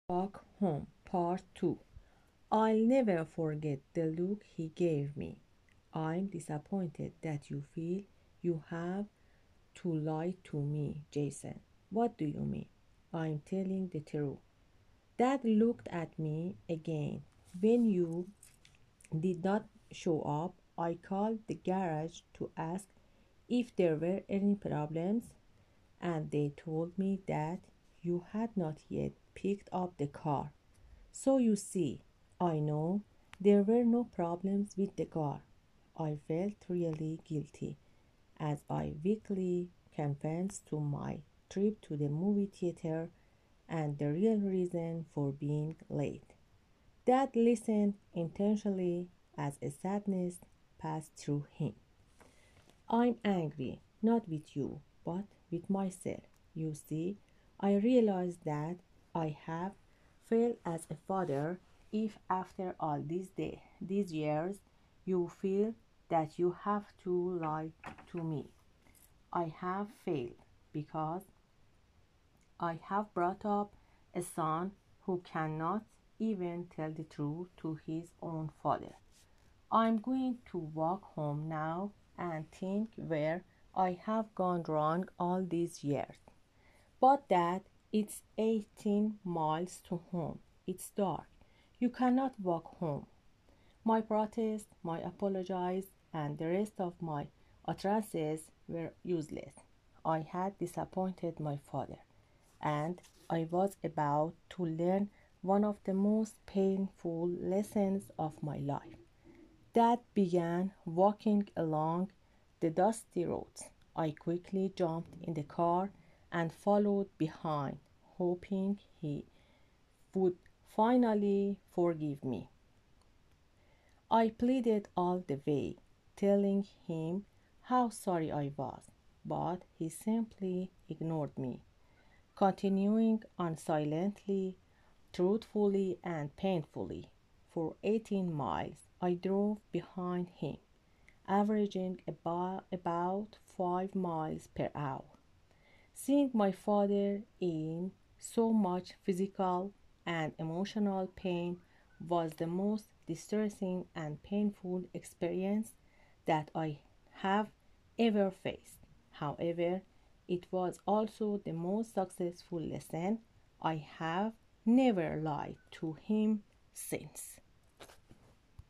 Walk Home, Part 2. I'll never forget the look he gave me. I'm disappointed that you feel you have to lie to me, Jason. What do you mean? I'm telling the truth. Dad looked at me again. When you did not show up, I called the garage to ask if there were any problems, and they told me that you had not yet picked up the car. So you see, I know there were no problems with the car. I felt really guilty as I weakly confessed to my trip to the movie theater and the real reason for being late. Dad listened intentionally as a sadness passed through him. I'm angry, not with you, but with myself. You see, I realize that I have failed as a father. If after all these years you feel that you have to lie to me, I have failed because I have brought up a son who cannot even tell the truth to his own father. I'm going to walk home now and think where I have gone wrong all these years. But Dad, it's 18 miles to home. It's dark. You cannot walk home. My protest, my apologies, and the rest of my utterances were useless. I had disappointed my father, and I was about to learn one of the most painful lessons of my life. Dad began walking along the dusty roads. I quickly jumped in the car and followed behind, hoping he would finally forgive me. I pleaded all the way, telling him how sorry I was, but he simply ignored me, continuing on silently, truthfully, and painfully. For 18 miles, I drove behind him, averaging about 5 miles per hour. Seeing my father in so much physical and emotional pain was the most distressing and painful experience that I have ever faced. However, it was also the most successful lesson. I have never lied to him since.